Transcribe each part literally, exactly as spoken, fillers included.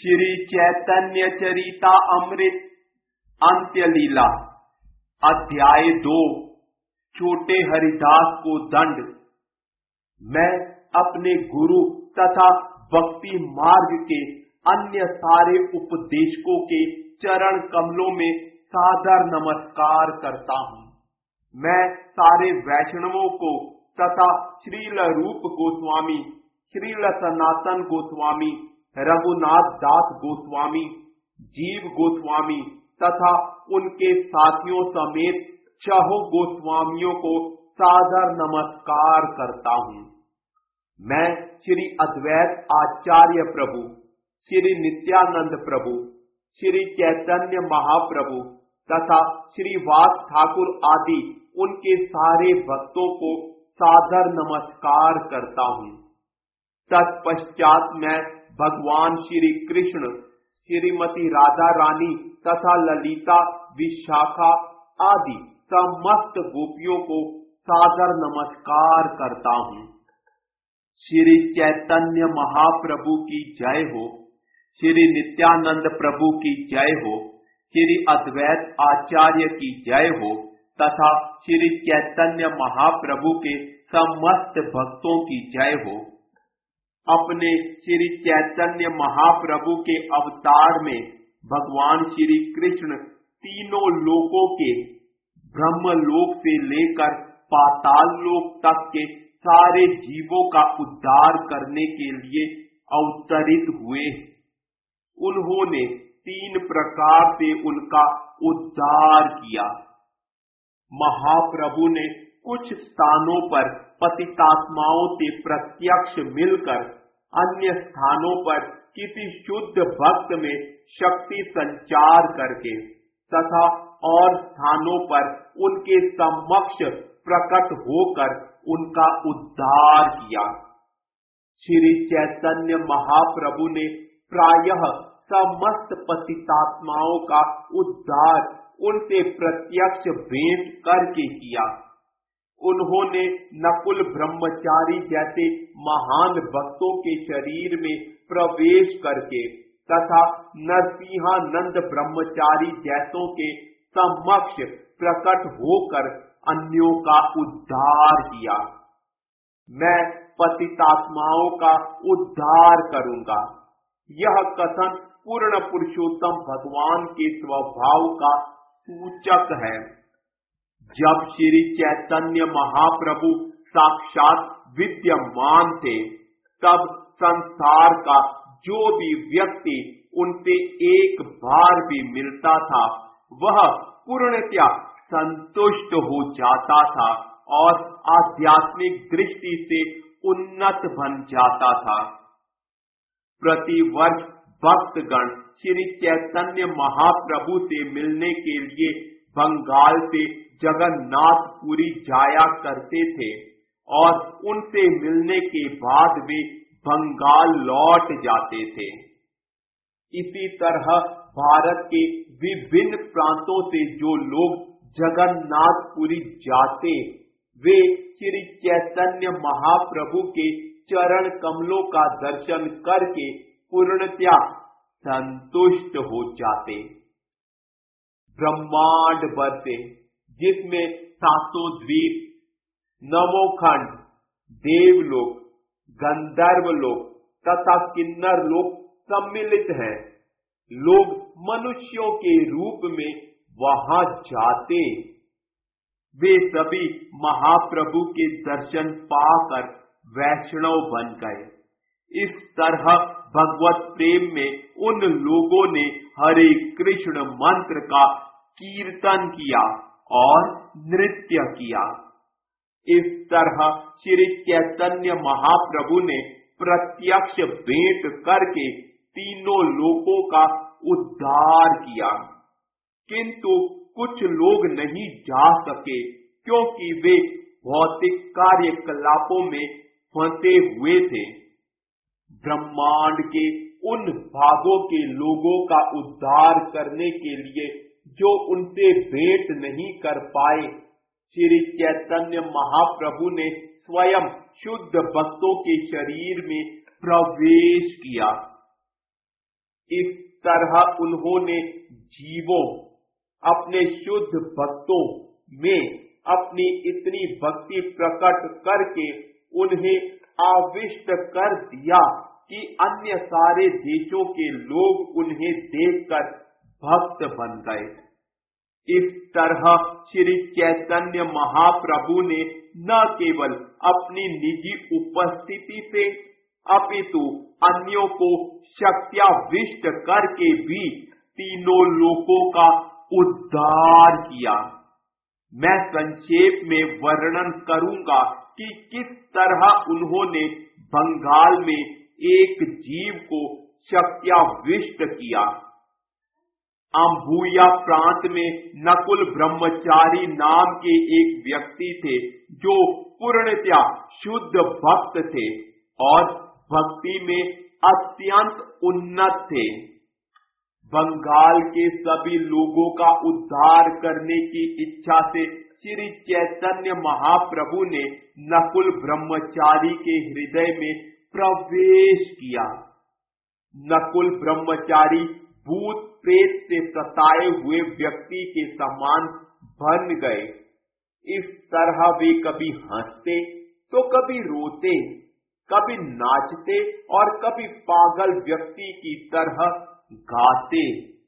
श्री चैतन्य चरिता अमृत अंत्य लीला अध्याय दो। छोटे हरिदास को दंड। मैं अपने गुरु तथा भक्ति मार्ग के अन्य सारे उपदेशकों के चरण कमलों में सादर नमस्कार करता हूँ। मैं सारे वैष्णवों को तथा श्रील रूप गोस्वामी, श्रील सनातन गोस्वामी, रघुनाथ दास गोस्वामी, जीव गोस्वामी तथा उनके साथियों समेत छह गोस्वामियों को सादर नमस्कार करता हूँ। मैं श्री अद्वैत आचार्य प्रभु, श्री नित्यानंद प्रभु, श्री चैतन्य महाप्रभु तथा श्री वास ठाकुर आदि उनके सारे भक्तों को सादर नमस्कार करता हूँ। तत्पश्चात मैं भगवान श्री कृष्ण, श्रीमती राधा रानी तथा ललिता, विशाखा आदि समस्त गोपियों को सादर नमस्कार करता हूँ। श्री चैतन्य महाप्रभु की जय हो, श्री नित्यानंद प्रभु की जय हो, श्री अद्वैत आचार्य की जय हो तथा श्री चैतन्य महाप्रभु के समस्त भक्तों की जय हो। अपने श्री चैतन्य महाप्रभु के अवतार में भगवान श्री कृष्ण तीनों लोकों के ब्रह्मलोक से लेकर पाताल लोक तक के सारे जीवों का उद्धार करने के लिए अवतरित हुए। उन्होंने तीन प्रकार से उनका उद्धार किया। महाप्रभु ने कुछ स्थानों पर पतितात्माओं से प्रत्यक्ष मिलकर, अन्य स्थानों पर किसी शुद्ध भक्त में शक्ति संचार करके तथा और स्थानों पर उनके समक्ष प्रकट होकर उनका उद्धार किया। श्री चैतन्य महाप्रभु ने प्रायः समस्त पतितात्माओं का उद्धार उनसे प्रत्यक्ष भेंट करके किया। उन्होंने नकुल ब्रह्मचारी जैसे महान भक्तों के शरीर में प्रवेश करके तथा नरसिंहानंद ब्रह्मचारी जैसों के समक्ष प्रकट होकर अन्यों का उद्धार किया। मैं पतितात्माओं का उद्धार करूंगा। यह कथन पूर्ण पुरुषोत्तम भगवान के स्वभाव का सूचक है। जब श्री चैतन्य महाप्रभु साक्षात विद्यमान थे, तब संसार का जो भी व्यक्ति उनसे एक बार भी मिलता था, वह पूर्णतया संतुष्ट हो जाता था और आध्यात्मिक दृष्टि से उन्नत बन जाता था। प्रति वर्ष भक्तगण श्री चैतन्य महाप्रभु से मिलने के लिए बंगाल से जगन्नाथपुरी जाया करते थे और उनसे मिलने के बाद वे बंगाल लौट जाते थे। इसी तरह भारत के विभिन्न प्रांतों से जो लोग जगन्नाथपुरी जाते, वे श्री चैतन्य महाप्रभु के चरण कमलों का दर्शन करके पूर्णतया संतुष्ट हो जाते। ब्रह्मांड बरसे, जिसमें सातों द्वीप, नवों खंड, देवलोक, गंधर्व लोक तथा किन्नर लोक सम्मिलित हैं। लोग मनुष्यों के रूप में वहां जाते। वे सभी महाप्रभु के दर्शन पाकर वैष्णव बन गए। इस तरह भगवत प्रेम में उन लोगों ने हरे कृष्ण मंत्र का कीर्तन किया और नृत्य किया। इस तरह श्री चैतन्य महाप्रभु ने प्रत्यक्ष भेंट करके तीनों लोकों का उद्धार किया। किंतु कुछ लोग नहीं जा सके, क्योंकि वे भौतिक कार्यकलापों में फंसे हुए थे। ब्रह्मांड के उन भागों के लोगों का उद्धार करने के लिए जो उनसे भेंट नहीं कर पाए, श्री चैतन्य महाप्रभु ने स्वयं शुद्ध भक्तों के शरीर में प्रवेश किया। इस तरह उन्होंने जीवों, अपने शुद्ध भक्तों में अपनी इतनी भक्ति प्रकट करके उन्हें आविष्ट कर दिया कि अन्य सारे देशों के लोग उन्हें देखकर भक्त बन गए। इस तरह श्री चैतन्य महाप्रभु ने न केवल अपनी निजी उपस्थिति से अपितु अन्यों को शक्त्याविष्ट करके भी तीनों लोकों का उद्धार किया। मैं संक्षेप में वर्णन करूंगा कि किस तरह उन्होंने बंगाल में एक जीव को शक्त्याविष्ट किया। अम्बुया प्रांत में नकुल ब्रह्मचारी नाम के एक व्यक्ति थे जो पूर्णतया शुद्ध भक्त थे और भक्ति में अत्यंत उन्नत थे। बंगाल के सभी लोगों का उद्धार करने की इच्छा से श्री चैतन्य महाप्रभु ने नकुल ब्रह्मचारी के हृदय में प्रवेश किया। नकुल ब्रह्मचारी भूत प्रेत से सताए हुए व्यक्ति के समान बन गए। इस तरह वे कभी हंसते तो कभी रोते, कभी नाचते और कभी पागल व्यक्ति की तरह गाते।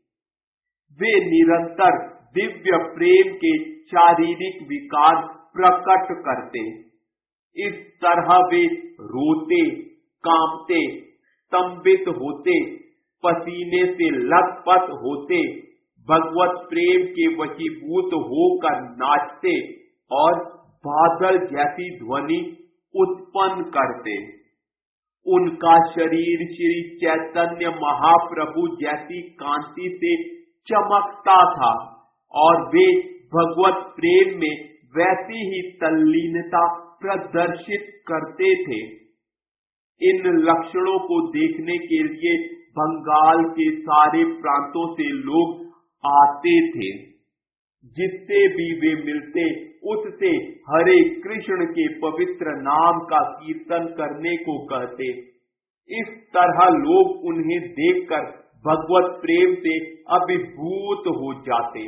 वे निरंतर दिव्य प्रेम के शारीरिक विकार प्रकट करते। इस तरह वे रोते, कांपते, स्तंभित होते, पसीने से लथपथ होते, भगवत प्रेम के वशीभूत होकर नाचते और बादल जैसी ध्वनि उत्पन्न करते। उनका शरीर श्री चैतन्य महाप्रभु जैसी कांति से चमकता था और वे भगवत प्रेम में वैसी ही तल्लीनता प्रदर्शित करते थे। इन लक्षणों को देखने के लिए बंगाल के सारे प्रांतों से लोग आते थे। जिससे भी वे मिलते उससे हरे कृष्ण के पवित्र नाम का कीर्तन करने को कहते। इस तरह लोग उन्हें देखकर भगवत प्रेम से अभिभूत हो जाते।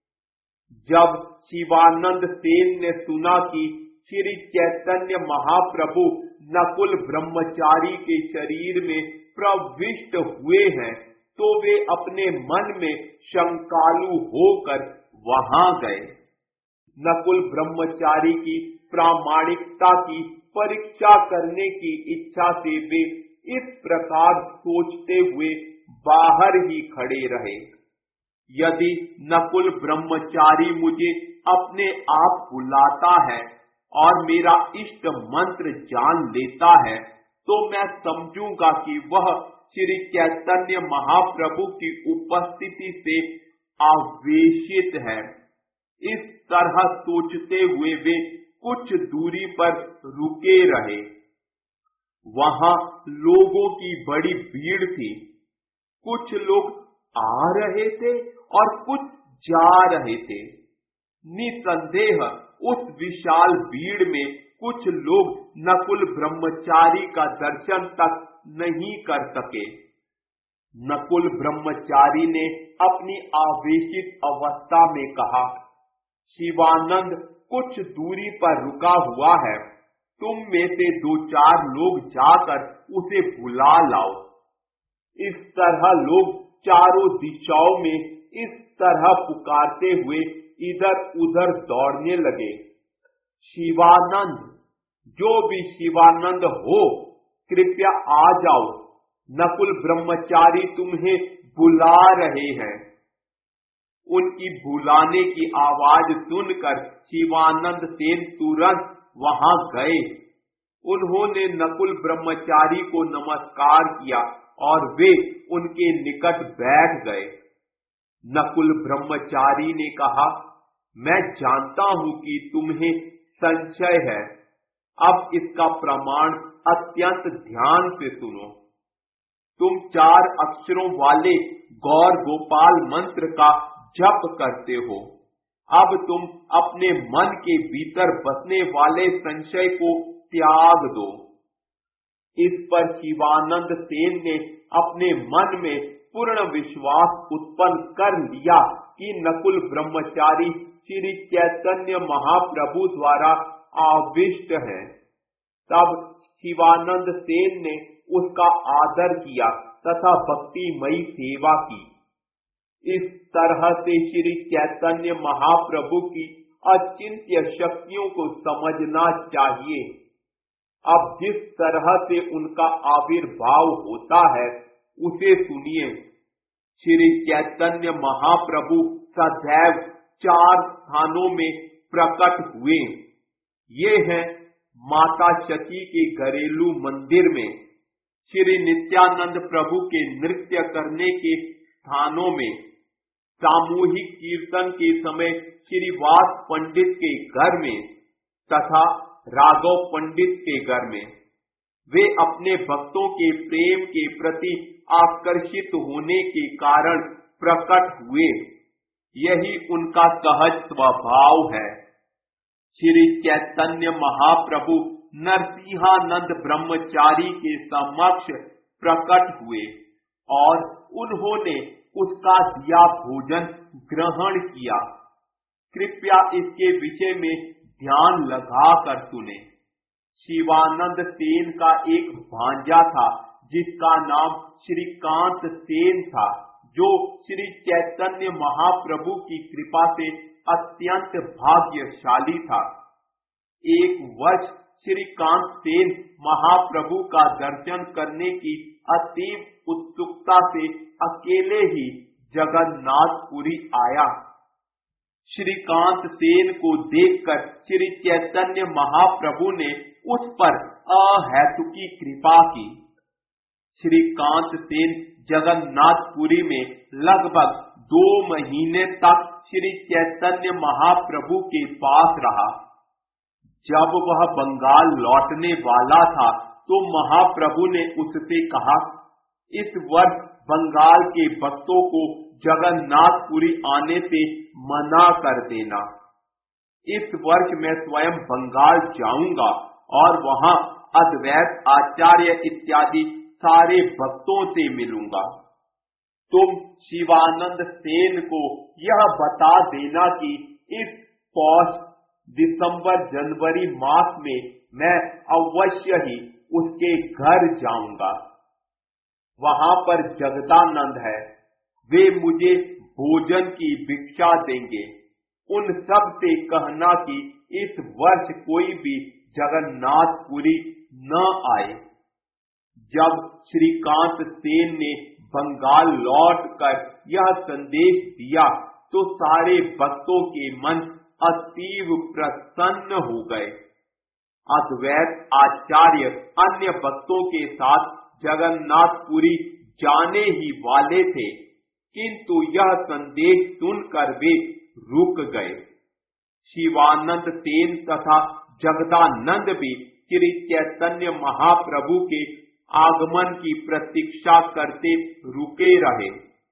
जब शिवानंद सेन ने सुना कि श्री चैतन्य महाप्रभु नकुल ब्रह्मचारी के शरीर में प्रविष्ट हुए हैं, तो वे अपने मन में शंकालु होकर वहां गए। नकुल ब्रह्मचारी की प्रामाणिकता की परीक्षा करने की इच्छा से वे इस प्रकार सोचते हुए बाहर ही खड़े रहे। यदि नकुल ब्रह्मचारी मुझे अपने आप बुलाता है और मेरा इष्ट मंत्र जान लेता है, तो मैं समझूंगा कि वह श्री चैतन्य महाप्रभु की उपस्थिति से आवेशित है। इस तरह सोचते हुए वे कुछ दूरी पर रुके रहे। वहां लोगों की बड़ी भीड़ थी। कुछ लोग आ रहे थे और कुछ जा रहे थे। निसंदेह उस विशाल भीड़ में कुछ लोग नकुल ब्रह्मचारी का दर्शन तक नहीं कर सके। नकुल ब्रह्मचारी ने अपनी आवेशित अवस्था में कहा, शिवानंद कुछ दूरी पर रुका हुआ है, तुम में से दो चार लोग जाकर उसे बुला लाओ। इस तरह लोग चारों दिशाओं में इस तरह पुकारते हुए इधर उधर दौड़ने लगे, शिवानंद, जो भी शिवानंद हो कृपया आ जाओ, नकुल ब्रह्मचारी तुम्हें बुला रहे हैं। उनकी बुलाने की आवाज सुनकर शिवानंद सेन तुरंत वहां गए। उन्होंने नकुल ब्रह्मचारी को नमस्कार किया और वे उनके निकट बैठ गए। नकुल ब्रह्मचारी ने कहा, मैं जानता हूं कि तुम्हें संशय है, अब इसका प्रमाण अत्यंत ध्यान से सुनो। तुम चार अक्षरों वाले गौर गोपाल मंत्र का जप करते हो। अब तुम अपने मन के भीतर बसने वाले संशय को त्याग दो। इस पर शिवानंद सेन ने अपने मन में पूर्ण विश्वास उत्पन्न कर लिया कि नकुल ब्रह्मचारी श्री चैतन्य महाप्रभु द्वारा आविष्ट है, तब शिवानंद सेन ने उसका आदर किया तथा भक्तिमयी सेवा की। इस तरह से श्री चैतन्य महाप्रभु की अचिंत्य शक्तियों को समझना चाहिए। अब जिस तरह से उनका आविर्भाव होता है उसे सुनिए। श्री चैतन्य महाप्रभु सदैव चार स्थानों में प्रकट हुए। ये हैं माता शची के घरेलू मंदिर में, श्री नित्यानंद प्रभु के नृत्य करने के स्थानों में, सामूहिक कीर्तन के समय श्री वास पंडित के घर में तथा राघव पंडित के घर में। वे अपने भक्तों के प्रेम के प्रति आकर्षित होने के कारण प्रकट हुए। यही उनका सहज स्वभाव है। श्री चैतन्य महाप्रभु नरसिंहानंद ब्रह्मचारी के समक्ष प्रकट हुए और उन्होंने उसका दिया भोजन ग्रहण किया। कृपया इसके विषय में ध्यान लगा कर सुने। शिवानंद सेन का एक भांजा था जिसका नाम श्रीकांत सेन था, जो श्री चैतन्य महाप्रभु की कृपा से अत्यंत भाग्यशाली था। एक वर्ष श्रीकांत सेन महाप्रभु का दर्शन करने की अतीव उत्सुकता से अकेले ही जगन्नाथपुरी आया। श्रीकांत सेन को देखकर श्री चैतन्य महाप्रभु ने उस पर अहेतुकी कृपा की। श्रीकांत सेन जगन्नाथपुरी में लगभग दो महीने तक श्री चैतन्य महाप्रभु के पास रहा। जब वह बंगाल लौटने वाला था तो महाप्रभु ने उससे कहा, इस वर्ष बंगाल के भक्तों को जगन्नाथपुरी आने से मना कर देना। इस वर्ष मैं स्वयं बंगाल जाऊंगा और वहां अद्वैत आचार्य इत्यादि सारे भक्तों से मिलूंगा। तुम शिवानंद सेन को यह बता देना कि इस पौष, दिसंबर, जनवरी मास में मैं अवश्य ही उसके घर जाऊंगा। वहां पर जगदानंद है, वे मुझे भोजन की भिक्षा देंगे। उन सब से कहना कि इस वर्ष कोई भी जगन्नाथपुरी न आए। जब श्रीकांत सेन ने बंगाल लौटकर यह संदेश दिया तो सारे भक्तों के मन अतीव प्रसन्न हो गए। अद्वैत आचार्य अन्य भक्तों के साथ जगन्नाथपुरी जाने ही वाले थे, किंतु यह संदेश सुनकर वे रुक गए। शिवानंद सेन तथा जगदानंद भी श्री चैतन्य महाप्रभु के आगमन की प्रतीक्षा करते रुके रहे।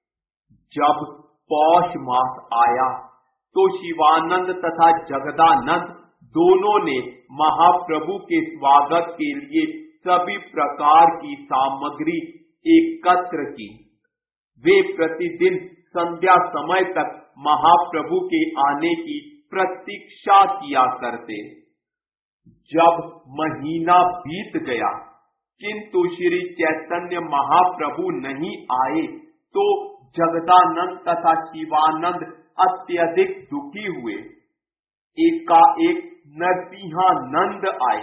जब पौष मास आया तो शिवानंद तथा जगदानंद दोनों ने महाप्रभु के स्वागत के लिए सभी प्रकार की सामग्री एकत्र की। वे प्रतिदिन संध्या समय तक महाप्रभु के आने की प्रतीक्षा किया करते। जब महीना बीत गया किंतु श्री चैतन्य महाप्रभु नहीं आए तो जगदानंद तथा शिवानंद अत्यधिक दुखी हुए। एकाएक नरसिंहानंद आए।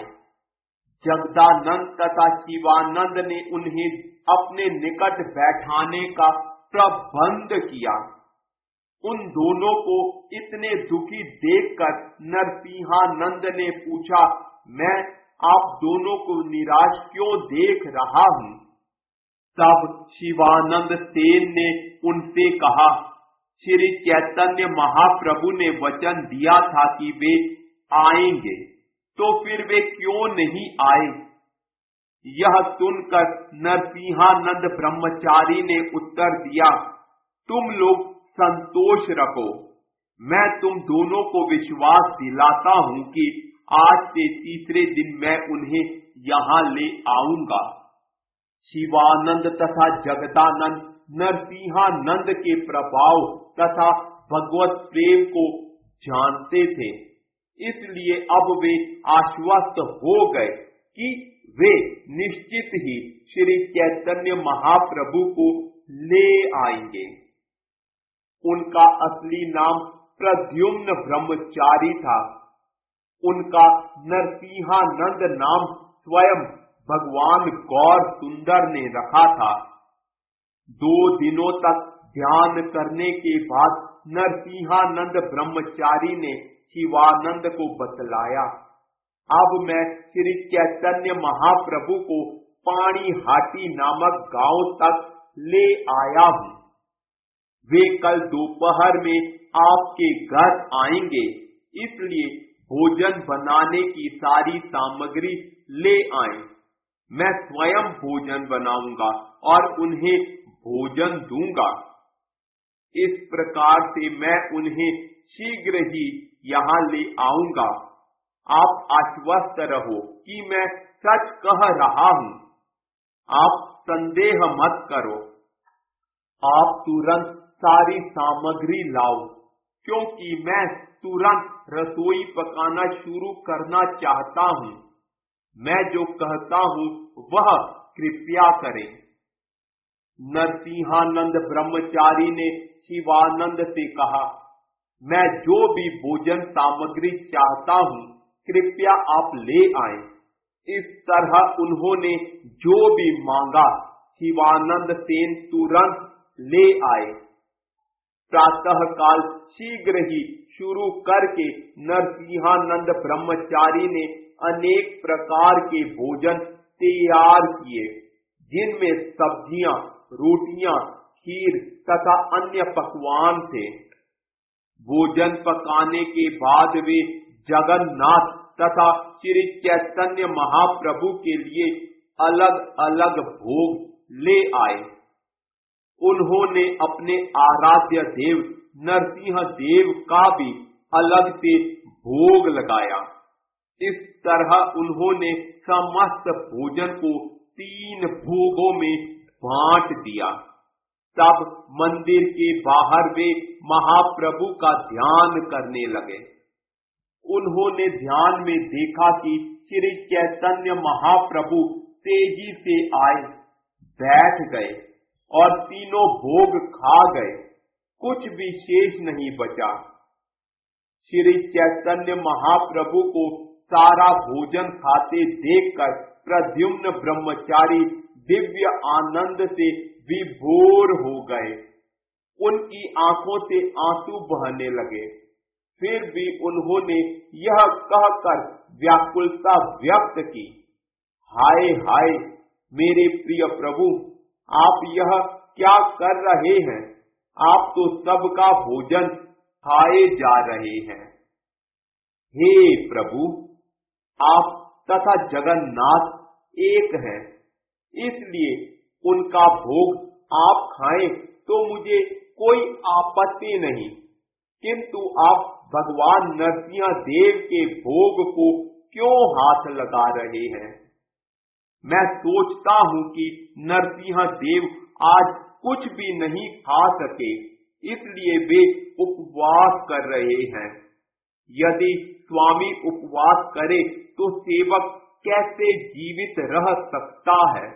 जगदानंद तथा शिवानंद ने उन्हें अपने निकट बैठाने का प्रबंध किया। उन दोनों को इतने दुखी देखकर नरसिंहानंद ने पूछा, मैं आप दोनों को निराश क्यों देख रहा हूँ? तब शिवानंद सेन ने उनसे कहा, श्री चैतन्य महाप्रभु ने वचन दिया था कि वे आएंगे, तो फिर वे क्यों नहीं आए? यह सुनकर नरसिंहानंद ब्रह्मचारी ने उत्तर दिया, तुम लोग संतोष रखो, मैं तुम दोनों को विश्वास दिलाता हूँ कि आज से तीसरे दिन मैं उन्हें यहाँ ले आऊंगा। शिवानंद तथा जगदानंद नरसिंहानंद के प्रभाव तथा भगवत प्रेम को जानते थे, इसलिए अब वे आश्वस्त हो गए कि वे निश्चित ही श्री चैतन्य महाप्रभु को ले आएंगे। उनका असली नाम प्रद्युम्न ब्रह्मचारी था। उनका नरसिंहानंद नाम स्वयं भगवान गौर सुंदर ने रखा था। दो दिनों तक ध्यान करने के बाद नरसिंहानंद ब्रह्मचारी ने शिवानंद को बतलाया, अब मैं श्री चैतन्य महाप्रभु को पाणीहाटी नामक गांव तक ले आया हूँ। वे कल दोपहर में आपके घर आएंगे, इसलिए भोजन बनाने की सारी सामग्री ले आएं। मैं स्वयं भोजन बनाऊंगा और उन्हें भोजन दूंगा। इस प्रकार से मैं उन्हें शीघ्र ही यहाँ ले आऊंगा। आप आश्वस्त रहो कि मैं सच कह रहा हूँ। आप संदेह मत करो। आप तुरंत सारी सामग्री लाओ, क्योंकि मैं तुरंत रसोई पकाना शुरू करना चाहता हूँ। मैं जो कहता हूँ वह कृपया करें। नरसिंहानंद ब्रह्मचारी ने शिवानंद से कहा, मैं जो भी भोजन सामग्री चाहता हूँ कृपया आप ले आएं। इस तरह उन्होंने जो भी मांगा शिवानंद सेन तुरंत ले आए। प्रातः काल शीघ्र ही शुरू करके नरसिंहानंद ब्रह्मचारी ने अनेक प्रकार के भोजन तैयार किए, जिनमें सब्जियां, रोटियां, खीर तथा अन्य पकवान थे। भोजन पकाने के बाद वे जगन्नाथ तथा श्री चैतन्य महाप्रभु के लिए अलग अलग भोग ले आए। उन्होंने अपने आराध्य देव नरसिंह देव का भी अलग से भोग लगाया। इस तरह उन्होंने समस्त भोजन को तीन भोगों में बांट दिया। तब मंदिर के बाहर वे महाप्रभु का ध्यान करने लगे। उन्होंने ध्यान में देखा कि श्री चैतन्य महाप्रभु तेजी से आए, बैठ गए और तीनों भोग खा गए। कुछ भी शेष नहीं बचा। श्री चैतन्य महाप्रभु को सारा भोजन खाते देखकर प्रद्युम्न ब्रह्मचारी दिव्य आनंद से विभोर हो गए। उनकी आंखों से आंसू बहने लगे। फिर भी उन्होंने यह कहकर व्याकुलता व्यक्त की, हाय हाय मेरे प्रिय प्रभु, आप यह क्या कर रहे हैं? आप तो सबका भोजन खाए जा रहे हैं। हे प्रभु, आप तथा जगन्नाथ एक हैं, इसलिए उनका भोग आप खाएं तो मुझे कोई आपत्ति नहीं, किंतु आप भगवान नरसिंह देव के भोग को क्यों हाथ लगा रहे हैं? मैं सोचता हूँ कि नरसिंह देव आज कुछ भी नहीं खा सके, इसलिए वे उपवास कर रहे हैं। यदि स्वामी उपवास करे तो सेवक कैसे जीवित रह सकता है?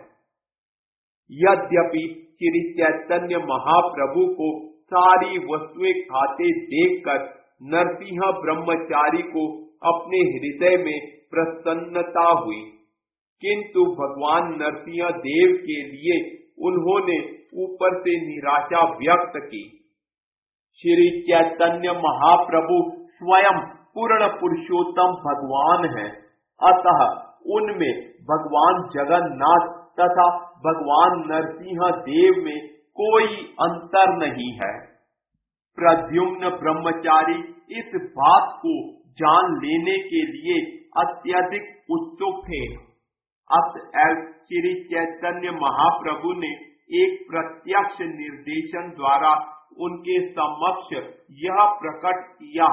यद्यपि श्री चैतन्य महाप्रभु को सारी वस्तुएं खाते देखकर नरसिंह ब्रह्मचारी को अपने हृदय में प्रसन्नता हुई, किंतु भगवान नरसिंह देव के लिए उन्होंने ऊपर से निराशा व्यक्त की। श्री चैतन्य महाप्रभु स्वयं पूर्ण पुरुषोत्तम भगवान हैं, अतः उनमें भगवान जगन्नाथ तथा भगवान नरसिंह देव में कोई अंतर नहीं है। प्रद्युम्न ब्रह्मचारी इस बात को जान लेने के लिए अत्यधिक उत्सुक थे। अतएव श्री चैतन्य महाप्रभु ने एक प्रत्यक्ष निर्देशन द्वारा उनके समक्ष यह प्रकट किया।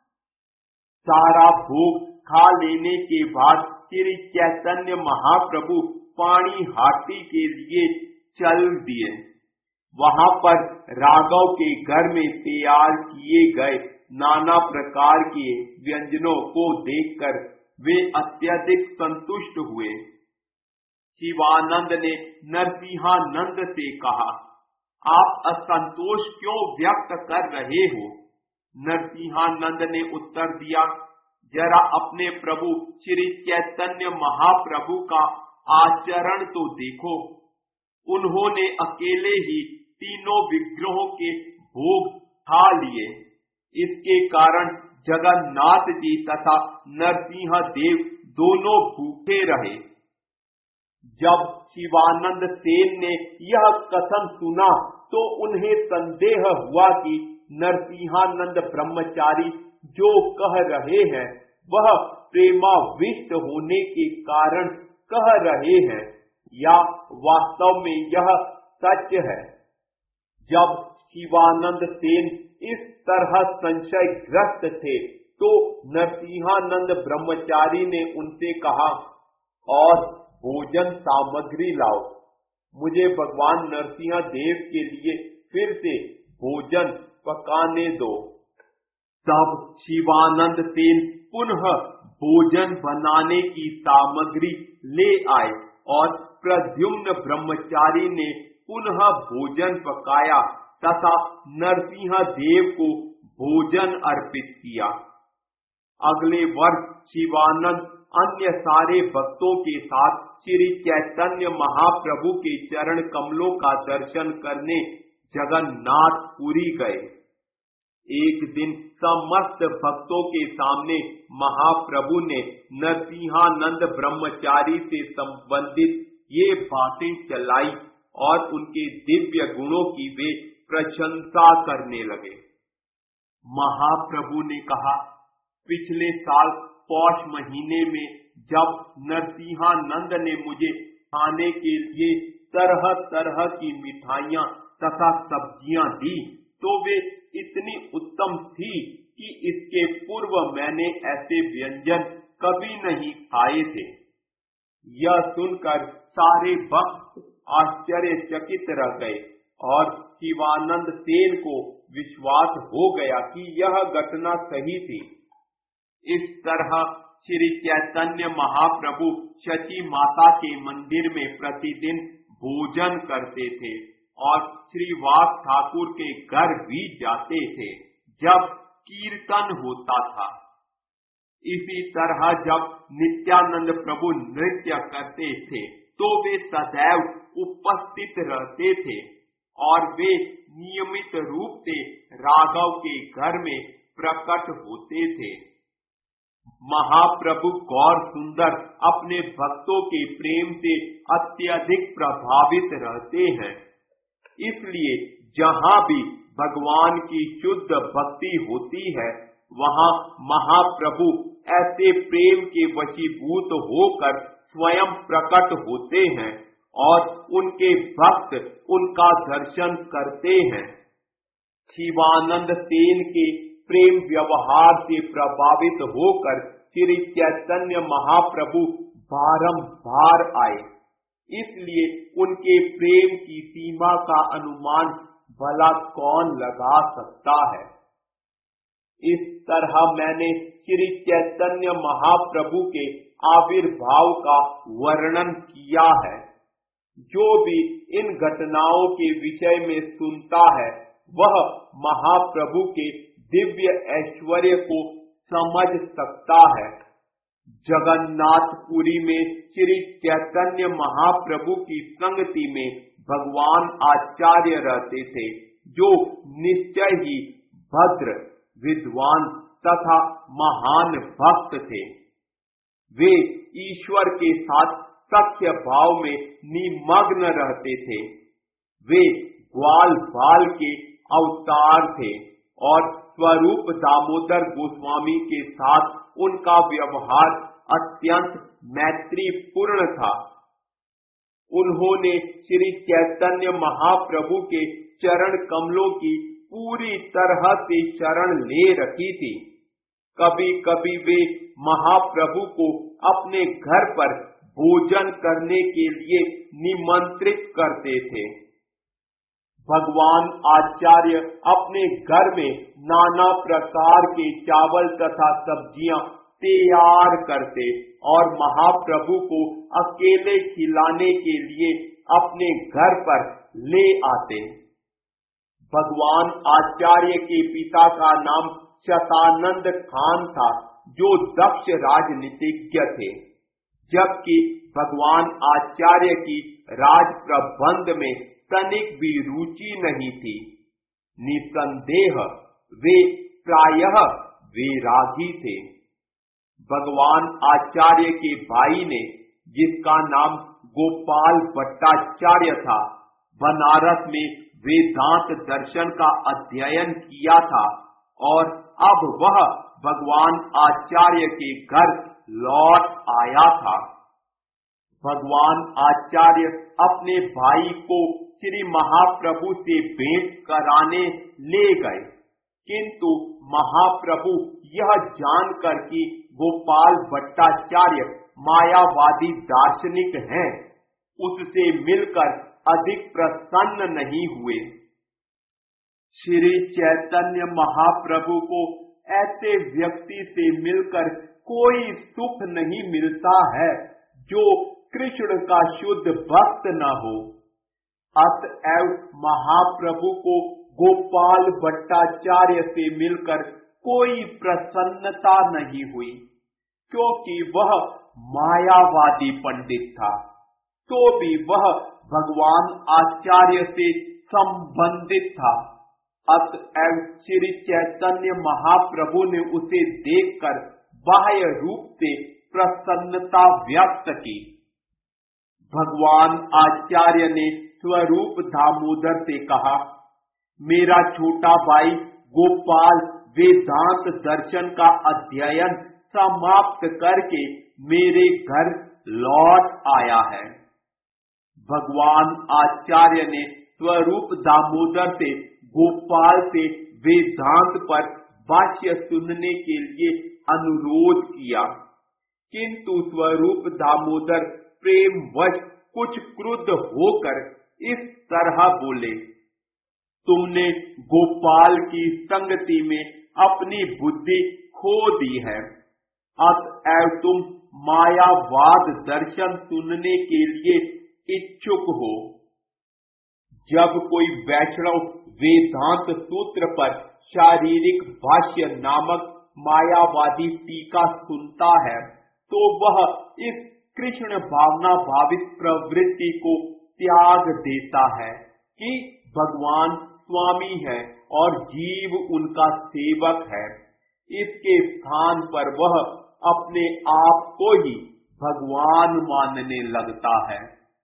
सारा भोग खा लेने के बाद श्री चैतन्य महाप्रभु पाणीहाटी के लिए चल दिए। वहां पर राघव के घर में तैयार किए गए नाना प्रकार के व्यंजनों को देखकर वे अत्यधिक संतुष्ट हुए। शिवानंद ने नरसिंहानंद से कहा, आप असंतोष क्यों व्यक्त कर रहे हो? नरसिंहानंद ने उत्तर दिया, जरा अपने प्रभु श्री चैतन्य महाप्रभु का आचरण तो देखो। उन्होंने अकेले ही तीनों विग्रहों के भोग खा लिए। इसके कारण जगन्नाथ जी तथा नरसिंह देव दोनों भूखे रहे। जब शिवानंद सेन ने यह कथन सुना तो उन्हें संदेह हुआ कि नरसिंहानंद ब्रह्मचारी जो कह रहे हैं वह प्रेमाविष्ट होने के कारण कह रहे हैं या वास्तव में यह सच है। जब शिवानंद सेन इस तरह संशयग्रस्त थे तो नरसिंहानंद ब्रह्मचारी ने उनसे कहा, और भोजन सामग्री लाओ, मुझे भगवान नरसिंह देव के लिए फिर से भोजन पकाने दो। तब शिवानंद सेन पुनः भोजन बनाने की सामग्री ले आए और प्रद्युम्न ब्रह्मचारी ने पुनः भोजन पकाया तथा नरसिंह देव को भोजन अर्पित किया। अगले वर्ष शिवानंद अन्य सारे भक्तों के साथ श्री चैतन्य महाप्रभु के चरण कमलों का दर्शन करने जगन्नाथपुरी गए। एक दिन समस्त भक्तों के सामने महाप्रभु ने नरसिंहानंद ब्रह्मचारी से संबंधित ये बातें चलाई और उनके दिव्य गुणों की वे प्रशंसा करने लगे। महाप्रभु ने कहा, पिछले साल पौष महीने में जब नरसिंहानंद ने मुझे खाने के लिए तरह तरह की मिठाइयाँ तथा सब्जियां दी तो वे इतनी उत्तम थी कि इसके पूर्व मैंने ऐसे व्यंजन कभी नहीं खाए थे। यह सुनकर सारे भक्त आश्चर्यचकित रह गए और शिवानंद सेन को विश्वास हो गया कि यह घटना सही थी। इस तरह श्री चैतन्य महाप्रभु शची माता के मंदिर में प्रतिदिन भोजन करते थे और श्रीवास ठाकुर के घर भी जाते थे जब कीर्तन होता था। इसी तरह जब नित्यानंद प्रभु नृत्य करते थे तो वे सदैव उपस्थित रहते थे और वे नियमित रूप से राघव के घर में प्रकट होते थे। महाप्रभु गौर सुंदर अपने भक्तों के प्रेम से अत्यधिक प्रभावित रहते हैं, इसलिए जहाँ भी भगवान की शुद्ध भक्ति होती है वहाँ महाप्रभु ऐसे प्रेम के वशीभूत होकर स्वयं प्रकट होते हैं और उनके भक्त उनका दर्शन करते हैं। शिवानंद सेन के प्रेम व्यवहार से प्रभावित होकर श्री चैतन्य महाप्रभु बारंबार आए, इसलिए उनके प्रेम की सीमा का अनुमान भला कौन लगा सकता है। इस तरह मैंने श्री चैतन्य महाप्रभु के आविर्भाव का वर्णन किया है। जो भी इन घटनाओं के विषय में सुनता है वह महाप्रभु के दिव्य ऐश्वर्य को समझ सकता है। जगन्नाथपुरी में श्री चैतन्य महाप्रभु की संगति में भगवान आचार्य रहते थे जो निश्चय ही भद्र, विद्वान तथा महान भक्त थे। वे ईश्वर के साथ सख्य भाव में निमग्न रहते थे। वे ग्वाल बाल के अवतार थे और स्वरूप दामोदर गोस्वामी के साथ उनका व्यवहार अत्यंत मैत्रीपूर्ण था। उन्होंने श्री चैतन्य महाप्रभु के चरण कमलों की पूरी तरह से शरण ले रखी थी। कभी कभी वे महाप्रभु को अपने घर पर भोजन करने के लिए निमंत्रित करते थे। भगवान आचार्य अपने घर में नाना प्रकार के चावल तथा सब्जियां तैयार करते और महाप्रभु को अकेले खिलाने के लिए अपने घर पर ले आते। भगवान आचार्य के पिता का नाम शतानंद खान था, जो दक्ष राजनीतिज्ञ थे, जबकि भगवान आचार्य की राज प्रबंध में तनिक भी रुचि नहीं थी। निसंदेह वे प्रायः वैरागी थे। भगवान आचार्य के भाई ने, जिसका नाम गोपाल भट्टाचार्य था, बनारस में वेदांत दर्शन का अध्ययन किया था और अब वह भगवान आचार्य के घर लौट आया था। भगवान आचार्य अपने भाई को श्री महाप्रभु से भेंट कराने ले गए, किंतु महाप्रभु यह जानकर कि गोपाल भट्टाचार्य मायावादी दार्शनिक हैं, उससे मिलकर अधिक प्रसन्न नहीं हुए। श्री चैतन्य महाप्रभु को ऐसे व्यक्ति से मिलकर कोई सुख नहीं मिलता है जो कृष्ण का शुद्ध भक्त न हो। अतएव महाप्रभु को गोपाल भट्टाचार्य से मिलकर कोई प्रसन्नता नहीं हुई, क्योंकि वह मायावादी पंडित था। तो भी वह भगवान आचार्य से संबंधित था। अतएव श्री चैतन्य महाप्रभु ने उसे देखकर बाह्य रूप से प्रसन्नता व्यक्त की। भगवान आचार्य ने स्वरूप दामोदर से कहा, मेरा छोटा भाई गोपाल वेदांत दर्शन का अध्ययन समाप्त करके मेरे घर लौट आया है। भगवान आचार्य ने स्वरूप दामोदर से गोपाल से वेदांत पर भाष्य सुनने के लिए अनुरोध किया, किंतु स्वरूप दामोदर प्रेमवश कुछ क्रुद्ध होकर इस तरह बोले, तुमने गोपाल की संगति में अपनी बुद्धि खो दी है। अतएव तुम मायावाद दर्शन सुनने के लिए इच्छुक हो। जब कोई वैष्णव वेदांत सूत्र पर शारीरिक भाष्य नामक मायावादी टीका सुनता है, तो वह इस कृष्ण भावना भावित प्रवृत्ति को त्याग देता है कि भगवान स्वामी है और जीव उनका सेवक है। इसके स्थान पर वह अपने आप को ही भगवान मानने लगता है।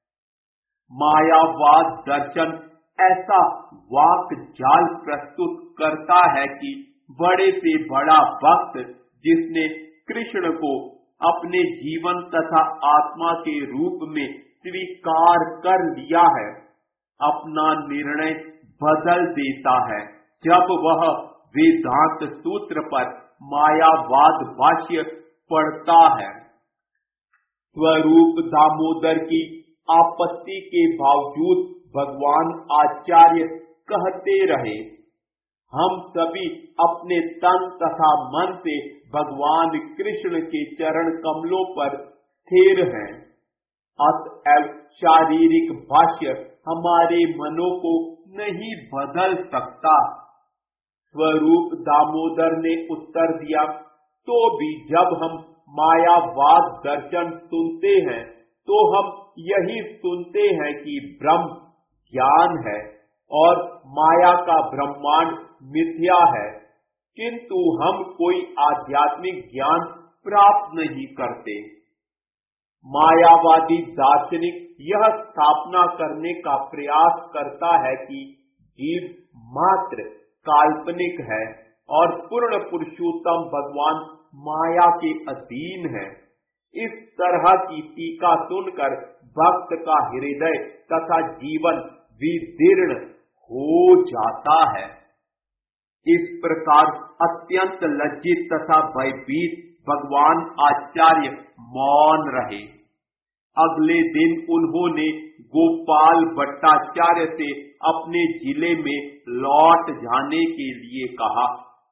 मायावाद दर्शन ऐसा वाक जाल प्रस्तुत करता है कि बड़े से बड़ा भक्त जिसने कृष्ण को अपने जीवन तथा आत्मा के रूप में स्वीकार कर लिया है, अपना निर्णय बदल देता है जब वह वेदांत सूत्र पर मायावाद भाष्य पढ़ता है। स्वरूप दामोदर की आपत्ति के बावजूद भगवान आचार्य कहते रहे, हम सभी अपने तन तथा मन से भगवान कृष्ण के चरण कमलों पर स्थिर हैं। अतएव शारीरिक भाष्य हमारे मनों को नहीं बदल सकता। स्वरूप दामोदर ने उत्तर दिया, तो भी जब हम मायावाद दर्शन सुनते हैं तो हम यही सुनते हैं कि ब्रह्म ज्ञान है और माया का ब्रह्मांड मिथ्या है, किंतु हम कोई आध्यात्मिक ज्ञान प्राप्त नहीं करते। मायावादी दार्शनिक यह स्थापना करने का प्रयास करता है कि जीव मात्र काल्पनिक है और पूर्ण पुरुषोत्तम भगवान माया के अधीन है। इस तरह की टीका सुनकर भक्त का हृदय तथा जीवन विदीर्ण हो जाता है। इस प्रकार अत्यंत लज्जित तथा भयभीत भगवान आचार्य मौन रहे। अगले दिन उन्होंने गोपाल भट्टाचार्य से अपने जिले में लौट जाने के लिए कहा।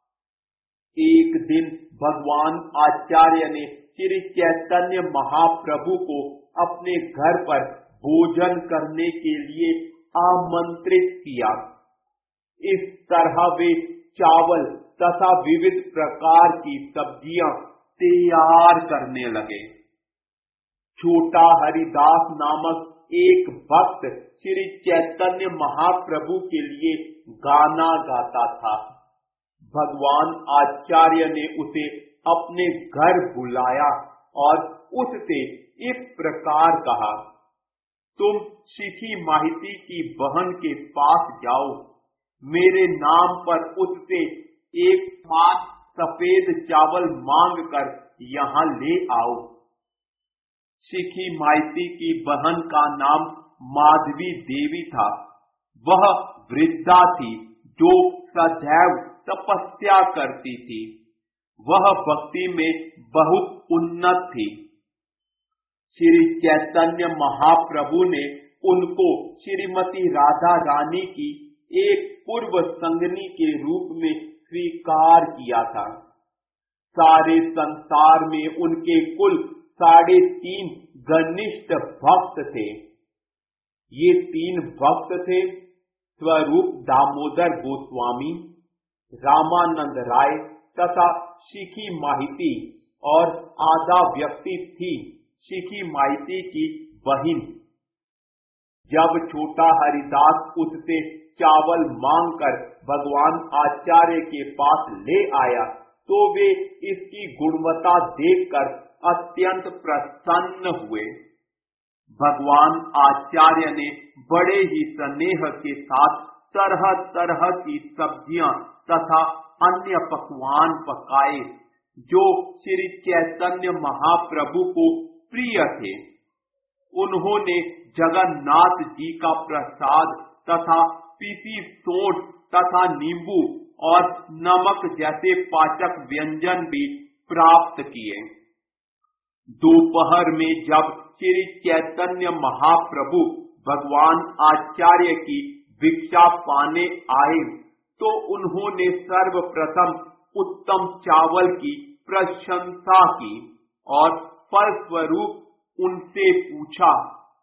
एक दिन भगवान आचार्य ने श्री चैतन्य महाप्रभु को अपने घर पर भोजन करने के लिए आमंत्रित किया। इस तरह वे चावल तथा विविध प्रकार की सब्जियां तैयार करने लगे। छोटा हरिदास नामक एक भक्त श्री चैतन्य महाप्रभु के लिए गाना गाता था। भगवान आचार्य ने उसे अपने घर बुलाया और उससे इस प्रकार कहा, तुम शिखी माहिती की बहन के पास जाओ, मेरे नाम पर उससे एक पास सफेद चावल मांग कर यहाँ ले आओ। शिखी माइती की बहन का नाम माधवी देवी था। वह वृद्धा थी जो सदैव तपस्या करती थी। वह भक्ति में बहुत उन्नत थी। श्री चैतन्य महाप्रभु ने उनको श्रीमती राधा रानी की एक पूर्व संगनी के रूप में स्वीकार किया था। सारे संसार में उनके कुल साढ़े तीन घनिष्ठ भक्त थे। ये तीन भक्त थे स्वरूप दामोदर गोस्वामी, रामानंद राय तथा शिखी माहिती, और आधा व्यक्ति थी शिखी माहिती की बहिन। जब छोटा हरिदास उससे चावल मांगकर भगवान आचार्य के पास ले आया तो वे इसकी गुणवत्ता देखकर अत्यंत प्रसन्न हुए। भगवान आचार्य ने बड़े ही स्नेह के साथ तरह तरह की सब्जियां तथा अन्य पकवान पकाए जो श्री चैतन्य महाप्रभु को प्रिय थे। उन्होंने जगन्नाथ जी का प्रसाद तथा पीसी सोंठ तथा नींबू और नमक जैसे पाचक व्यंजन भी प्राप्त किए। दोपहर में जब श्री चैतन्य महाप्रभु भगवान आचार्य की भिक्षा पाने आए तो उन्होंने सर्वप्रथम उत्तम चावल की प्रशंसा की और फलस्वरूप उनसे पूछा।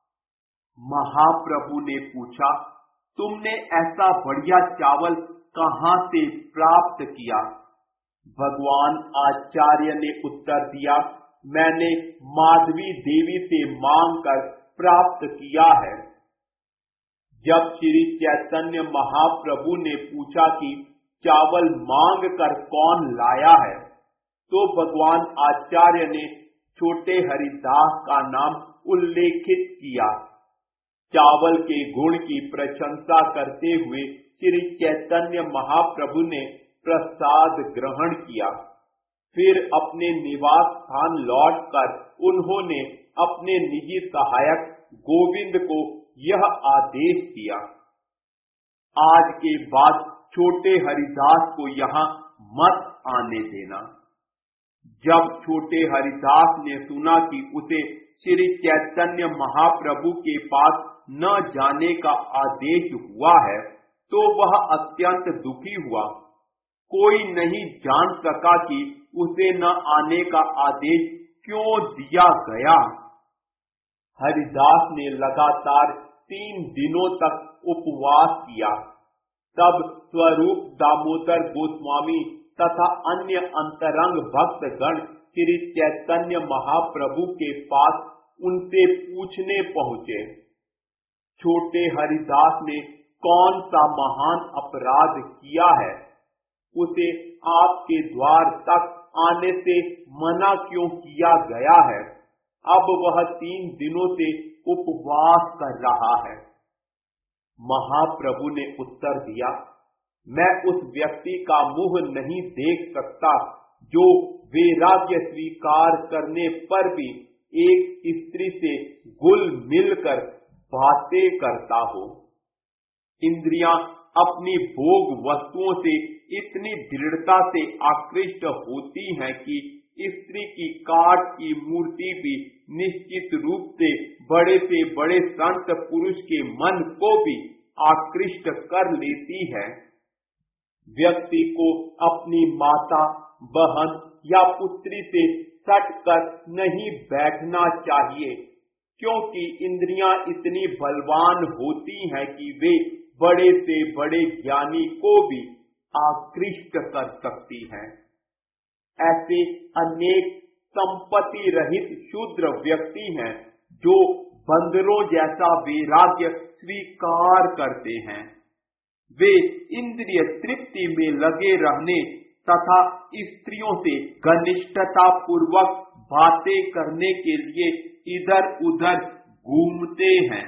महाप्रभु ने पूछा, तुमने ऐसा बढ़िया चावल कहाँ से प्राप्त किया? भगवान आचार्य ने उत्तर दिया, मैंने माधवी देवी से मांगकर प्राप्त किया है। जब श्री चैतन्य महाप्रभु ने पूछा कि चावल मांग कर कौन लाया है, तो भगवान आचार्य ने छोटे हरिदास का नाम उल्लेखित किया। चावल के गुण की प्रशंसा करते हुए श्री चैतन्य महाप्रभु ने प्रसाद ग्रहण किया। फिर अपने निवास स्थान लौटकर उन्होंने अपने निजी सहायक गोविंद को यह आदेश दिया, आज के बाद छोटे हरिदास को यहाँ मत आने देना। जब छोटे हरिदास ने सुना कि उसे श्री चैतन्य महाप्रभु के पास न जाने का आदेश हुआ है तो वह अत्यंत दुखी हुआ। कोई नहीं जान सका कि उसे न आने का आदेश क्यों दिया गया। हरिदास ने लगातार तीन दिनों तक उपवास किया। तब स्वरूप दामोदर गोस्वामी तथा अन्य अंतरंग भक्तगण श्री चैतन्य महाप्रभु के पास उनसे पूछने पहुँचे, छोटे हरिदास ने कौन सा महान अपराध किया है? उसे आपके द्वार तक आने से मना क्यों किया गया है? अब वह तीन दिनों से उपवास कर रहा है। महाप्रभु ने उत्तर दिया, मैं उस व्यक्ति का मुंह नहीं देख सकता जो वैराग्य स्वीकार करने पर भी एक स्त्री से घुल मिलकर बातें करता हो। इंद्रियां अपनी भोग वस्तुओं से इतनी दृढ़ता से आकृष्ट होती हैं कि स्त्री की काठ की मूर्ति भी निश्चित रूप से बड़े से बड़े संत पुरुष के मन को भी आकृष्ट कर लेती है। व्यक्ति को अपनी माता, बहन या पुत्री से सट कर नहीं बैठना चाहिए, क्योंकि इंद्रियां इतनी बलवान होती हैं कि वे बड़े से बड़े ज्ञानी को भी आकृष्ट कर सकती हैं। ऐसे अनेक संपत्ति रहित शूद्र व्यक्ति हैं जो बंदरों जैसा वैराग्य स्वीकार करते हैं। वे इंद्रिय तृप्ति में लगे रहने तथा स्त्रियों से घनिष्ठता पूर्वक बातें करने के लिए इधर उधर घूमते हैं।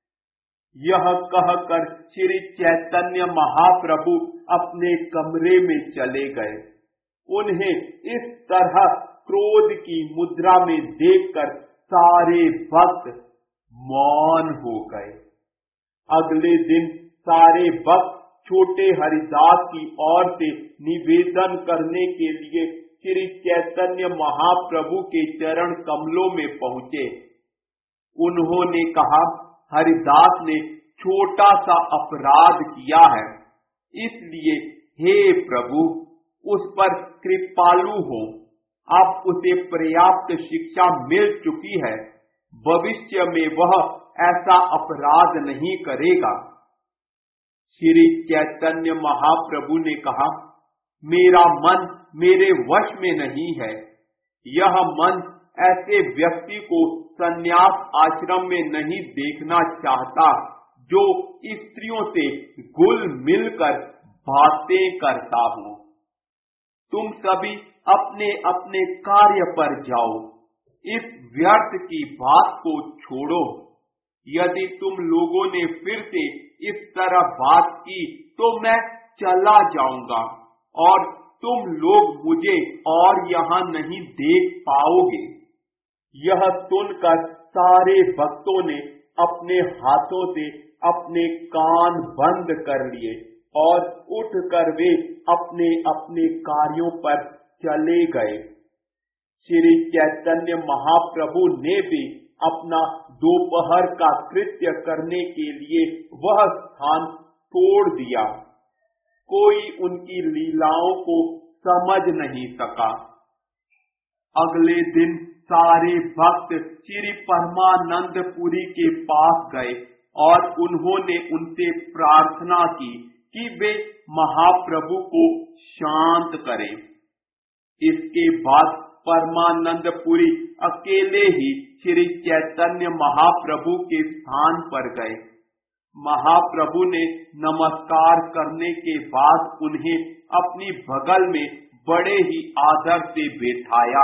यह कहकर श्री चैतन्य महाप्रभु अपने कमरे में चले गए। उन्हें इस तरह क्रोध की मुद्रा में देखकर सारे भक्त मौन हो गए। अगले दिन सारे भक्त छोटे हरिदास की ओर से निवेदन करने के लिए श्री चैतन्य महाप्रभु के चरण कमलों में पहुंचे। उन्होंने कहा, हरिदास ने छोटा सा अपराध किया है, इसलिए हे प्रभु उस पर कृपालु हो। अब उसे पर्याप्त शिक्षा मिल चुकी है, भविष्य में वह ऐसा अपराध नहीं करेगा। श्री चैतन्य महाप्रभु ने कहा, मेरा मन मेरे वश में नहीं है। यह मन ऐसे व्यक्ति को संन्यास आश्रम में नहीं देखना चाहता जो स्त्रियों से घुल मिलकर बातें करता हो। तुम सभी अपने अपने कार्य पर जाओ, इस व्यर्थ की बात को छोड़ो। यदि तुम लोगों ने फिर से इस तरह बात की तो मैं चला जाऊंगा और तुम लोग मुझे और यहाँ नहीं देख पाओगे। यह सुनकर सारे भक्तों ने अपने हाथों से अपने कान बंद कर लिए और उठकर वे अपने अपने कार्यों पर चले गए। श्री चैतन्य महाप्रभु ने भी अपना दोपहर का कृत्य करने के लिए वह स्थान छोड़ दिया। कोई उनकी लीलाओं को समझ नहीं सका। अगले दिन सारे भक्त श्री परमानंदपुरी के पास गए और उन्होंने उनसे प्रार्थना की कि वे महाप्रभु को शांत करें। इसके बाद परमानंदपुरी अकेले ही श्री चैतन्य महाप्रभु के स्थान पर गए। महाप्रभु ने नमस्कार करने के बाद उन्हें अपनी बगल में बड़े ही आदर से बैठाया।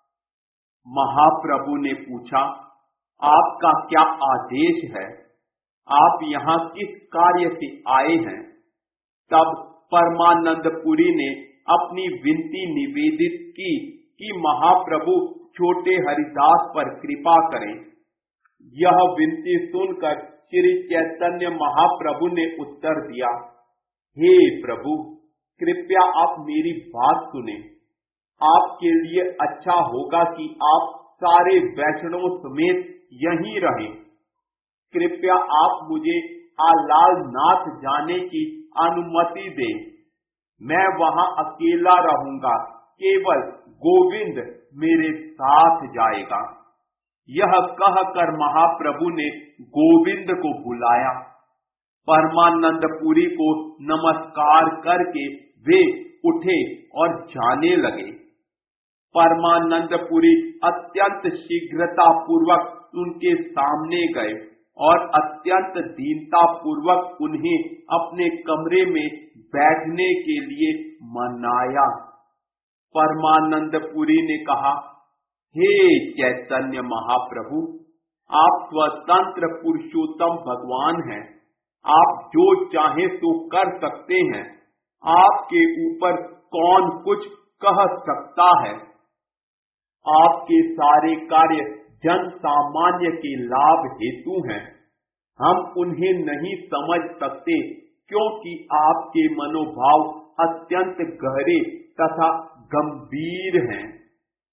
महाप्रभु ने पूछा, आपका क्या आदेश है? आप यहाँ किस कार्य से आए हैं? तब परमानंदपुरी ने अपनी विनती निवेदित की कि महाप्रभु छोटे हरिदास पर कृपा करें। यह विनती सुनकर श्री चैतन्य महाप्रभु ने उत्तर दिया, हे प्रभु, कृपया आप मेरी बात सुने। आपके लिए अच्छा होगा कि आप सारे वैष्णवों समेत यहीं रहें। कृपया आप मुझे आलाल नाथ जाने की अनुमति दें। मैं वहां अकेला रहूंगा, केवल गोविंद मेरे साथ जाएगा। यह कहकर महाप्रभु ने गोविंद को बुलाया। परमानंदपुरी को नमस्कार करके वे उठे और जाने लगे। परमानंदपुरी अत्यंत शीघ्रता पूर्वक उनके सामने गए और अत्यंत दीनता पूर्वक उन्हें अपने कमरे में बैठने के लिए मनाया। परमानंदपुरी ने कहा, हे चैतन्य महाप्रभु, आप स्वतंत्र पुरुषोत्तम भगवान हैं। आप जो चाहे तो कर सकते हैं। आपके ऊपर कौन कुछ कह सकता है? आपके सारे कार्य जन सामान्य के लाभ हेतु हैं। हम उन्हें नहीं समझ सकते क्योंकि आपके मनोभाव अत्यंत गहरे तथा गंभीर हैं।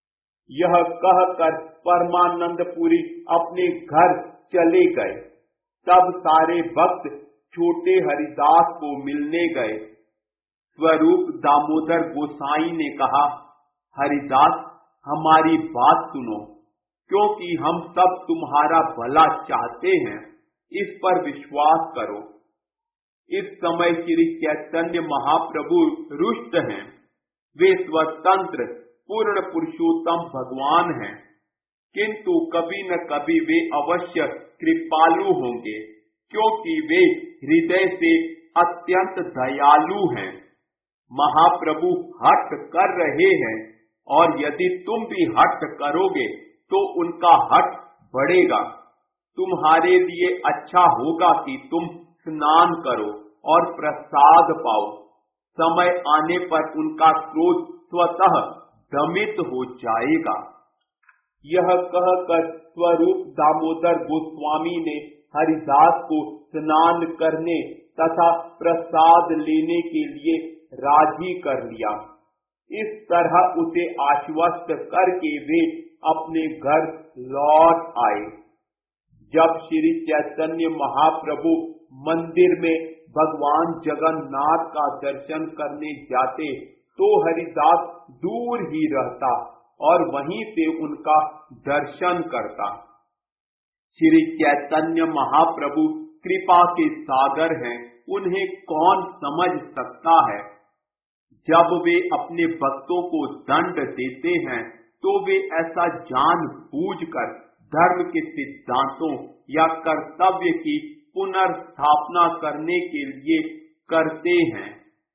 यह कहकर परमानंदपुरी अपने घर चले गए। तब सारे भक्त छोटे हरिदास को मिलने गए। स्वरूप दामोदर गोसाई ने कहा, हरिदास, हमारी बात सुनो, क्योंकि हम सब तुम्हारा भला चाहते हैं, इस पर विश्वास करो। इस समय श्री चैतन्य महाप्रभु रुष्ट हैं। वे स्वतंत्र पूर्ण पुरुषोत्तम भगवान हैं, किंतु कभी न कभी वे अवश्य कृपालु होंगे, क्योंकि वे हृदय से अत्यंत दयालु हैं। महाप्रभु हठ कर रहे हैं, और यदि तुम भी हठ करोगे तो उनका हठ बढ़ेगा। तुम्हारे लिए अच्छा होगा कि तुम स्नान करो और प्रसाद पाओ। समय आने पर उनका क्रोध स्वतः दमित हो जाएगा। यह कहकर स्वरूप दामोदर गोस्वामी ने हरिदास को स्नान करने तथा प्रसाद लेने के लिए राजी कर लिया। इस तरह उसे आश्वस्त करके वे अपने घर लौट आए। जब श्री चैतन्य महाप्रभु मंदिर में भगवान जगन्नाथ का दर्शन करने जाते तो हरिदास दूर ही रहता और वहीं से उनका दर्शन करता। श्री चैतन्य महाप्रभु कृपा के सागर हैं, उन्हें कौन समझ सकता है। जब वे अपने भक्तों को दंड देते हैं तो वे ऐसा जानबूझकर धर्म के सिद्धांतों या कर्तव्य की पुनर्स्थापना करने के लिए करते हैं।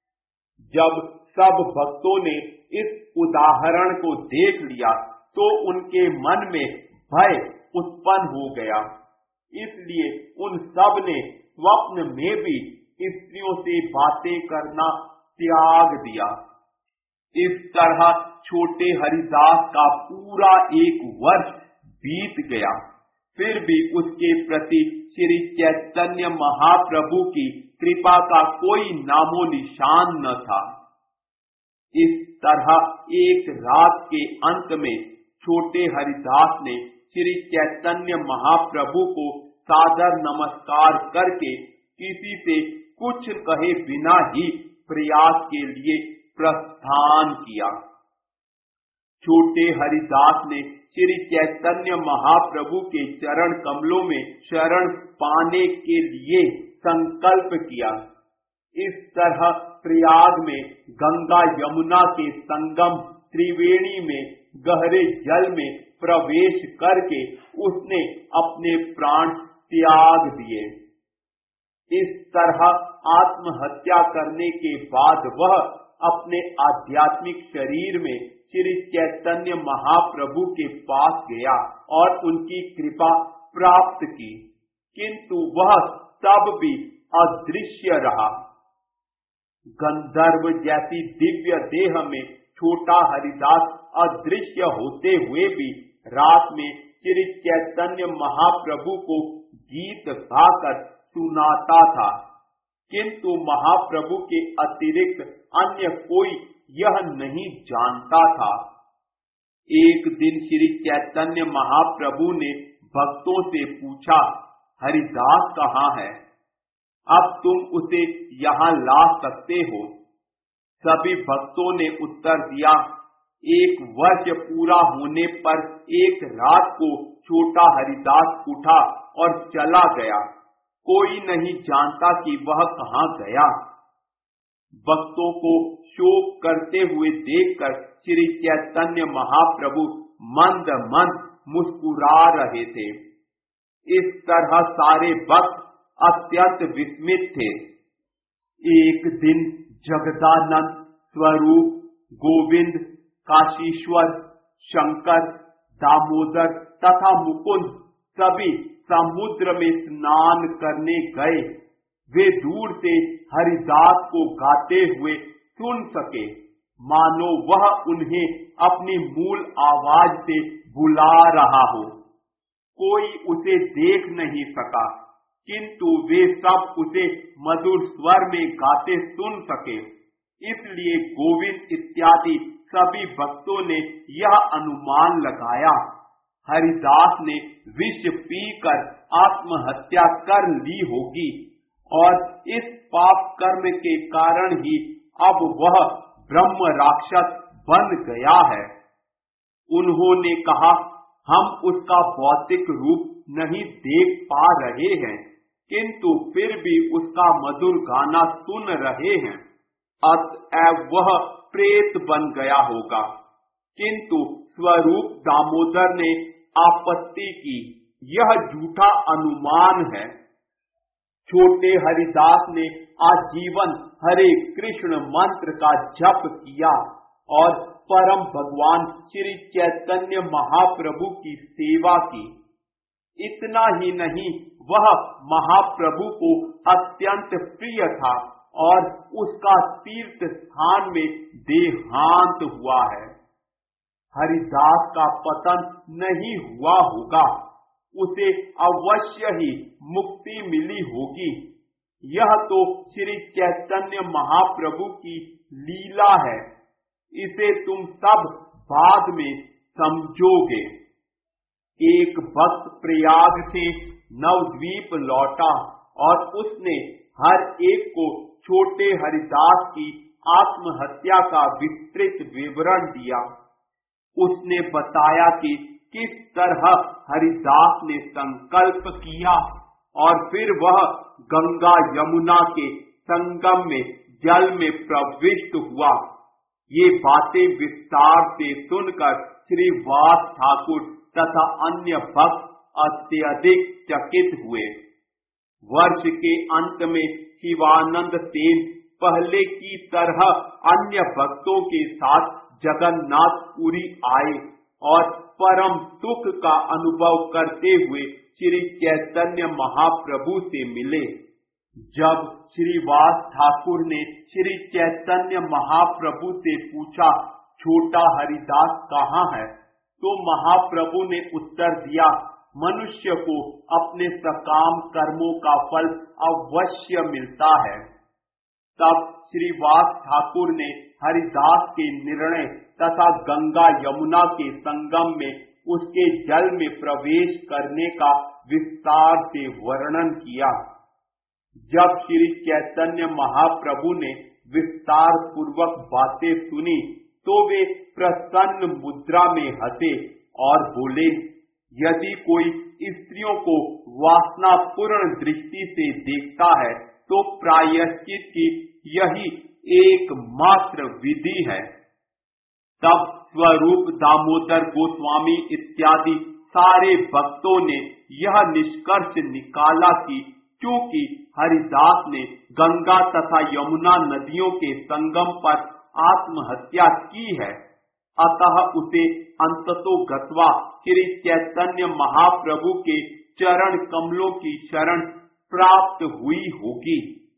जब सब भक्तों ने इस उदाहरण को देख लिया तो उनके मन में भय उत्पन्न हो गया। इसलिए उन सब ने स्वप्न में भी स्त्रियों से बातें करना त्याग दिया। इस तरह छोटे हरिदास का पूरा एक वर्ष बीत गया, फिर भी उसके प्रति श्री चैतन्य महाप्रभु की कृपा का कोई नामो निशान न था। इस तरह एक रात के अंत में छोटे हरिदास ने श्री चैतन्य महाप्रभु को सादर नमस्कार करके किसी से कुछ कहे बिना ही प्रयास के लिए प्रस्थान किया। छोटे हरिदास ने श्री चैतन्य महाप्रभु के चरण कमलों में शरण पाने के लिए संकल्प किया। इस तरह प्रयाग में गंगा यमुना के संगम त्रिवेणी में गहरे जल में प्रवेश करके उसने अपने प्राण त्याग दिए। इस तरह आत्महत्या करने के बाद वह अपने आध्यात्मिक शरीर में श्री चैतन्य महाप्रभु के पास गया और उनकी कृपा प्राप्त की, किंतु वह तब भी अदृश्य रहा। गंधर्व जैसी दिव्य देह में छोटा हरिदास अदृश्य होते हुए भी रात में श्री चैतन्य महाप्रभु को गीत गाकर सुनाता था, किंतु महाप्रभु के अतिरिक्त अन्य कोई यह नहीं जानता था। एक दिन श्री चैतन्य महाप्रभु ने भक्तों से पूछा, हरिदास कहाँ है? अब तुम उसे यहाँ ला सकते हो। सभी भक्तों ने उत्तर दिया, एक वर्ष पूरा होने पर एक रात को छोटा हरिदास उठा और चला गया, कोई नहीं जानता कि वह कहाँ गया। भक्तों को शोक करते हुए देखकर श्री चैतन्य महाप्रभु मंद मंद मुस्कुरा रहे थे। इस तरह सारे भक्त अत्यंत विस्मित थे। एक दिन जगदानंद, स्वरूप, गोविंद, काशीश्वर, शंकर, दामोदर तथा मुकुंद सभी समुद्र में स्नान करने गए। वे दूर से हरिदास को गाते हुए सुन सके, मानो वह उन्हें अपनी मूल आवाज से बुला रहा हो। कोई उसे देख नहीं सका, किंतु वे सब उसे मधुर स्वर में गाते सुन सके। इसलिए गोविंद इत्यादि सभी भक्तों ने यह अनुमान लगाया, हरिदास ने विष पीकर आत्महत्या कर ली होगी और इस पाप कर्म के कारण ही अब वह ब्रह्म राक्षस बन गया है। उन्होंने कहा, हम उसका भौतिक रूप नहीं देख पा रहे हैं, किंतु फिर भी उसका मधुर गाना सुन रहे हैं, अतएव वह प्रेत बन गया होगा। किंतु स्वरूप दामोदर ने आपत्ति की, यह झूठा अनुमान है। छोटे हरिदास ने आजीवन हरे कृष्ण मंत्र का जप किया और परम भगवान श्री चैतन्य महाप्रभु की सेवा की। इतना ही नहीं, वह महाप्रभु को अत्यंत प्रिय था और उसका तीर्थ स्थान में देहांत हुआ है। हरिदास का पतन नहीं हुआ होगा, उसे अवश्य ही मुक्ति मिली होगी। यह तो श्री चैतन्य महाप्रभु की लीला है, इसे तुम सब बाद में समझोगे। एक भक्त प्रयाग से नवद्वीप लौटा और उसने हर एक को छोटे हरिदास की आत्महत्या का विस्तृत विवरण दिया। उसने बताया कि किस तरह हरिदास ने संकल्प किया और फिर वह गंगा यमुना के संगम में जल में प्रविष्ट हुआ। ये बातें विस्तार से सुनकर श्री वास ठाकुर तथा अन्य भक्त अत्यधिक चकित हुए। वर्ष के अंत में शिवानंद सेन पहले की तरह अन्य भक्तों के साथ जगन्नाथपुरी आए और परम सुख का अनुभव करते हुए श्री चैतन्य महाप्रभु से मिले। जब श्री वास ठाकुर ने श्री चैतन्य महाप्रभु से पूछा, छोटा हरिदास कहाँ है, तो महाप्रभु ने उत्तर दिया, मनुष्य को अपने सकाम कर्मों का फल अवश्य मिलता है। तब श्री वास ठाकुर ने हरिदास के निर्णय तथा गंगा यमुना के संगम में उसके जल में प्रवेश करने का विस्तार से वर्णन किया। जब श्री चैतन्य महाप्रभु ने विस्तार पूर्वक बातें सुनी तो वे प्रसन्न मुद्रा में हंसे और बोले, यदि कोई स्त्रियों को वासनापूर्ण दृष्टि से देखता है तो प्रायश्चित की यही एकमात्र विधि है। तब स्वरूप दामोदर गोस्वामी इत्यादि सारे भक्तों ने यह निष्कर्ष निकाला कि क्योंकि हरिदास ने गंगा तथा यमुना नदियों के संगम पर आत्महत्या की है, अतः उसे अंततो गत्वा श्री चैतन्य महाप्रभु के चरण कमलों की शरण प्राप्त हुई होगी।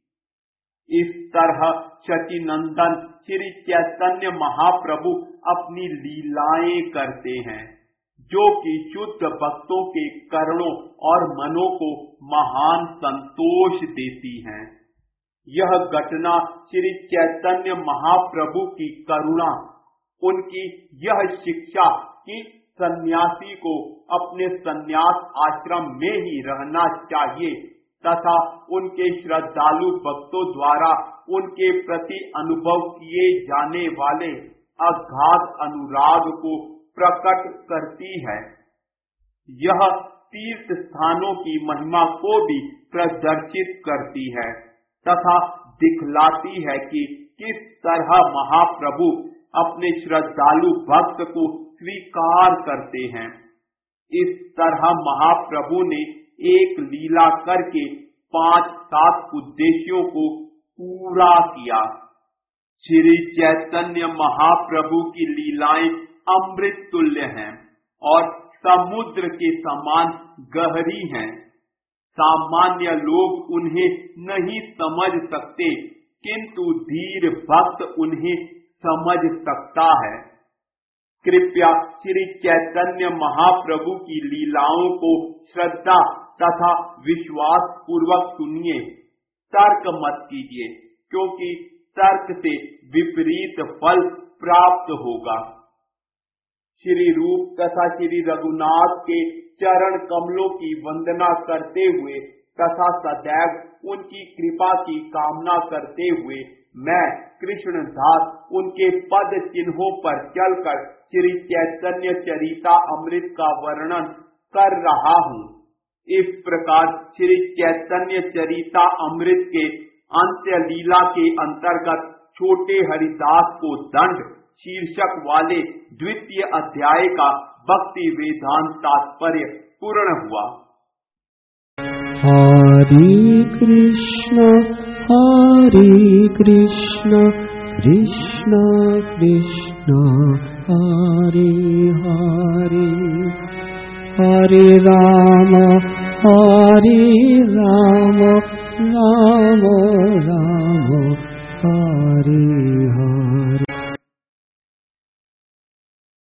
इस तरह शचीनंदन श्री चैतन्य महाप्रभु अपनी लीलाएं करते हैं, जो कि शुद्ध भक्तों के कर्णों और मनों को महान संतोष देती हैं। यह घटना श्री चैतन्य महाप्रभु की करुणा, उनकी यह शिक्षा कि सन्यासी को अपने सन्यास आश्रम में ही रहना चाहिए तथा उनके श्रद्धालु भक्तों द्वारा उनके प्रति अनुभव किए जाने वाले अगाध अनुराग को प्रकट करती है। यह तीर्थ स्थानों की महिमा को भी प्रदर्शित करती है तथा दिखलाती है कि किस तरह महाप्रभु अपने श्रद्धालु भक्त को स्वीकार करते हैं। इस तरह महाप्रभु ने एक लीला करके पांच सात उद्देश्यों को पूरा किया। श्री चैतन्य महाप्रभु की लीलाएं अमृत तुल्य हैं और समुद्र के समान गहरी हैं। सामान्य लोग उन्हें नहीं समझ सकते, किंतु धीर भक्त उन्हें समझ सकता है। कृपया श्री चैतन्य महाप्रभु की लीलाओं को श्रद्धा तथा विश्वास पूर्वक सुनिए, तर्क मत कीजिए, क्योंकि तर्क से विपरीत फल प्राप्त होगा। श्री रूप तथा श्री रघुनाथ के चरण कमलों की वंदना करते हुए तथा सदैव उनकी कृपा की कामना करते हुए मैं कृष्णदास उनके पद चिन्हों पर चलकर श्री चैतन्य चरिता अमृत का वर्णन कर रहा हूँ। इस प्रकार श्री चैतन्य चरिता अमृत के अंत्य लीला के अंतर्गत छोटे हरिदास को दंड शीर्षक वाले द्वितीय अध्याय का भक्ति वेदांत तात्पर्य पूर्ण हुआ। हरे कृष्ण हरे कृष्ण कृष्ण कृष्ण हरे हरे हरे राम हरे राम राम राम हरे